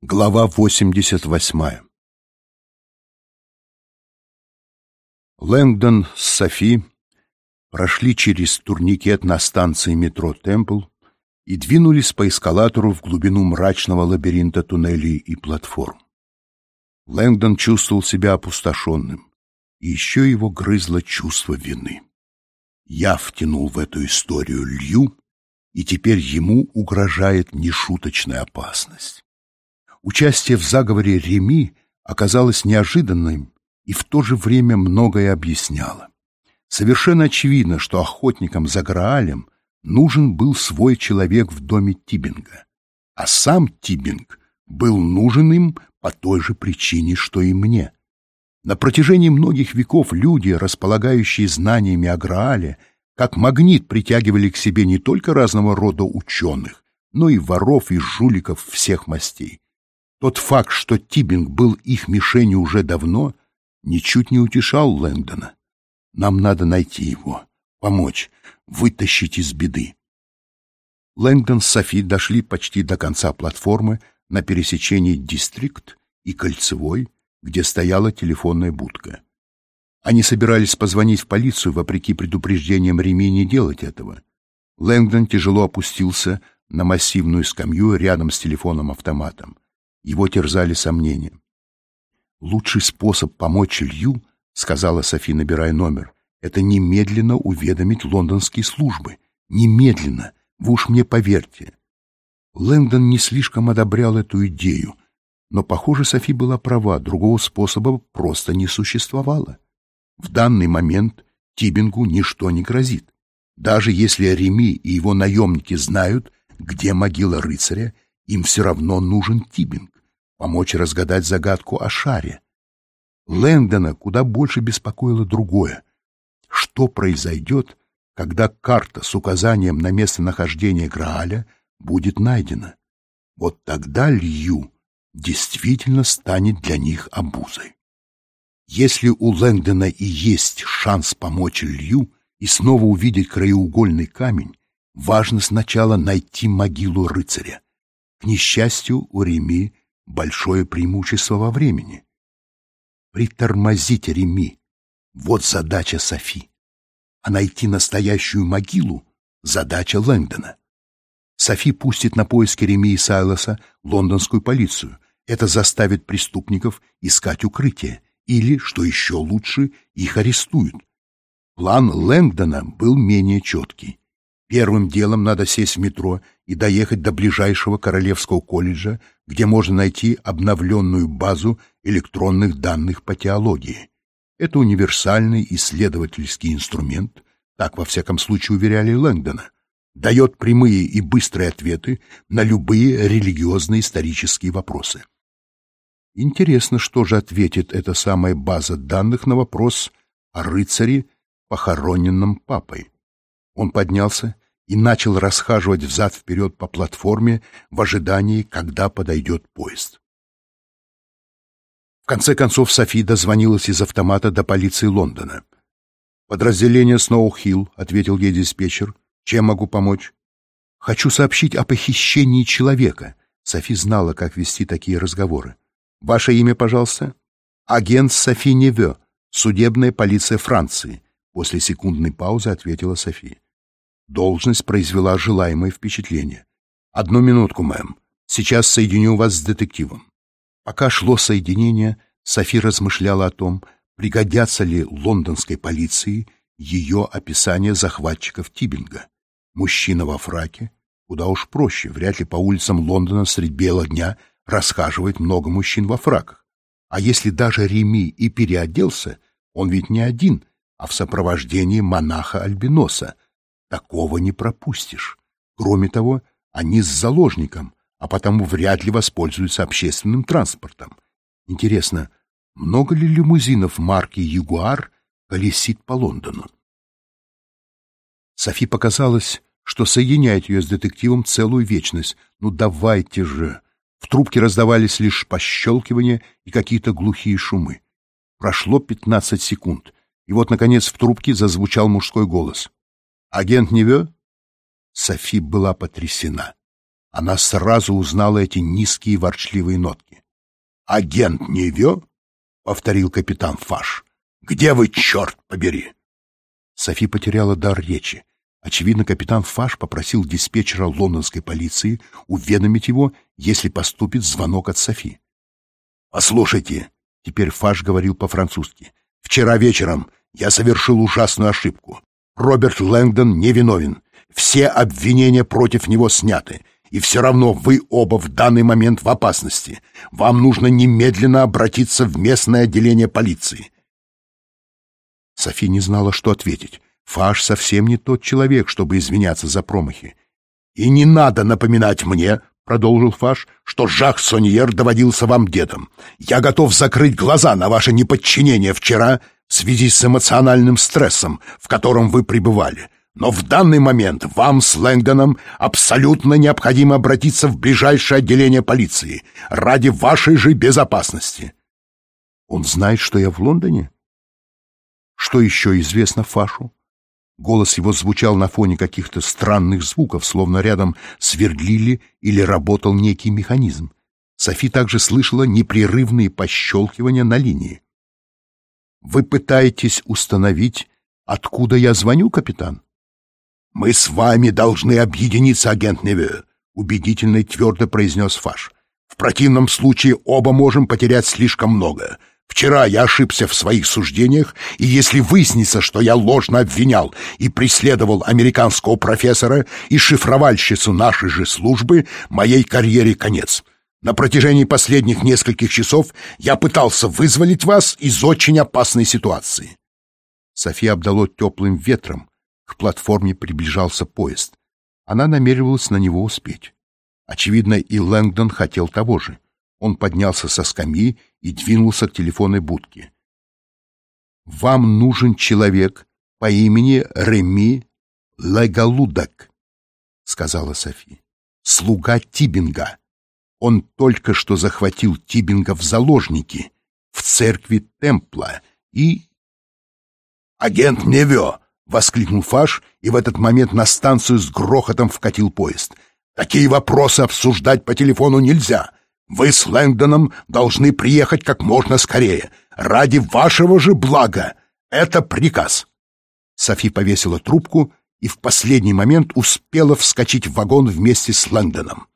Глава 88. Лэнгдон с Софи прошли через турникет на станции метро «Темпл» и двинулись по эскалатору в глубину мрачного лабиринта туннелей и платформ. Лэнгдон чувствовал себя опустошенным, и еще его грызло чувство вины. Я втянул в эту историю Лью, и теперь ему угрожает нешуточная опасность. Участие в заговоре Реми оказалось неожиданным и в то же время многое объясняло. Совершенно очевидно, что охотникам за Граалем нужен был свой человек в доме Тиббинга, а сам Тиббинг был нужен им по той же причине, что и мне. На протяжении многих веков люди, располагающие знаниями о Граале, как магнит притягивали к себе не только разного рода ученых, но и воров и жуликов всех мастей. Тот факт, что Тиббинг был их мишенью уже давно, ничуть не утешал Лэнгдона. Нам надо найти его, помочь, вытащить из беды. Лэнгдон с Софи дошли почти до конца платформы на пересечении Дистрикт и Кольцевой, где стояла телефонная будка. Они собирались позвонить в полицию, вопреки предупреждениям Реми не делать этого. Лэнгдон тяжело опустился на массивную скамью рядом с телефоном-автоматом. Его терзали сомнения. «Лучший способ помочь Лью, — сказала Софи, набирая номер, — это немедленно уведомить лондонские службы. Немедленно! Вы уж мне поверьте!» Лэнгдон не слишком одобрял эту идею, но, похоже, Софи была права, другого способа просто не существовало. В данный момент Тиббингу ничто не грозит. Даже если Реми и его наемники знают, где могила рыцаря, им все равно нужен Тиббинг, помочь разгадать загадку о шаре. Лэнгдона куда больше беспокоило другое. Что произойдет, когда карта с указанием на местонахождение Грааля будет найдена? Вот тогда Лью действительно станет для них обузой. Если у Лэнгдона и есть шанс помочь Лью и снова увидеть краеугольный камень, важно сначала найти могилу рыцаря. К несчастью, у Реми большое преимущество во времени. Притормозить Реми — вот задача Софи. А найти настоящую могилу — задача Лэнгдона. Софи пустит на поиски Реми и Сайлоса лондонскую полицию. Это заставит преступников искать укрытие. Или, что еще лучше, их арестуют. План Лэнгдона был менее четкий. Первым делом надо сесть в метро и доехать до ближайшего Королевского колледжа, где можно найти обновленную базу электронных данных по теологии. Это универсальный исследовательский инструмент, так во всяком случае уверяли Лэнгдона, дает прямые и быстрые ответы на любые религиозно-исторические вопросы. Интересно, что же ответит эта самая база данных на вопрос о рыцаре, похороненном папой. Он поднялся и начал расхаживать взад-вперед по платформе в ожидании, когда подойдет поезд. В конце концов Софи дозвонилась из автомата до полиции Лондона. «Подразделение Сноу-Хилл», — ответил ей диспетчер. «Чем могу помочь?» «Хочу сообщить о похищении человека». Софи знала, как вести такие разговоры. «Ваше имя, пожалуйста?» «Агент Софи Неве, судебная полиция Франции», — после секундной паузы ответила Софи. Должность произвела желаемое впечатление. «Одну минутку, мэм. Сейчас соединю вас с детективом». Пока шло соединение, Софи размышляла о том, пригодятся ли лондонской полиции ее описание захватчиков Тиббинга. Мужчина во фраке, куда уж проще, вряд ли по улицам Лондона средь бела дня расхаживает много мужчин во фраках. А если даже Реми и переоделся, он ведь не один, а в сопровождении монаха-альбиноса. Такого не пропустишь. Кроме того, они с заложником, а потому вряд ли воспользуются общественным транспортом. Интересно, много ли лимузинов марки «Ягуар» колесит по Лондону? Софи показалось, что соединяет ее с детективом целую вечность. Ну давайте же! В трубке раздавались лишь пощелкивания и какие-то глухие шумы. Прошло 15 секунд, и вот, наконец, в трубке зазвучал мужской голос. «Агент Неве?» Софи была потрясена. Она сразу узнала эти низкие ворчливые нотки. «Агент Невё?» — повторил капитан Фаш. «Где вы, черт побери?» Софи потеряла дар речи. Очевидно, капитан Фаш попросил диспетчера лондонской полиции уведомить его, если поступит звонок от Софи. «Послушайте», — теперь Фаш говорил по-французски, «вчера вечером я совершил ужасную ошибку. Роберт Лэнгдон невиновен. Все обвинения против него сняты. И все равно вы оба в данный момент в опасности. Вам нужно немедленно обратиться в местное отделение полиции». Софи не знала, что ответить. Фаш совсем не тот человек, чтобы извиняться за промахи. «И не надо напоминать мне, — продолжил Фаш, — что Жак Соньер доводился вам дедом. Я готов закрыть глаза на ваше неподчинение вчера в связи с эмоциональным стрессом, в котором вы пребывали. Но в данный момент вам с Лэнгдоном абсолютно необходимо обратиться в ближайшее отделение полиции ради вашей же безопасности». «Он знает, что я в Лондоне? Что еще известно Фашу?» Голос его звучал на фоне каких-то странных звуков, словно рядом сверлили или работал некий механизм. Софи также слышала непрерывные пощелкивания на линии. «Вы пытаетесь установить, откуда я звоню, капитан?» «Мы с вами должны объединиться, агент Неве», — убедительно и твердо произнес Фаш. «В противном случае оба можем потерять слишком много. Вчера я ошибся в своих суждениях, и если выяснится, что я ложно обвинял и преследовал американского профессора и шифровальщицу нашей же службы, моей карьере конец. На протяжении последних нескольких часов я пытался вызволить вас из очень опасной ситуации». София обдало теплым ветром. К платформе приближался поезд. Она намеревалась на него успеть. Очевидно, и Лэнгдон хотел того же. Он поднялся со скамьи и двинулся к телефонной будке. «Вам нужен человек по имени Реми Легалудак», — сказала Софи. «Слуга Тибинга. Он только что захватил Тибинга в заложники в церкви Темпла и...» «Агент Невё!» — воскликнул Фаш, и в этот момент на станцию с грохотом вкатил поезд. «Такие вопросы обсуждать по телефону нельзя. Вы с Лэнгдоном должны приехать как можно скорее. Ради вашего же блага. Это приказ». Софи повесила трубку и в последний момент успела вскочить в вагон вместе с Лэнгдоном.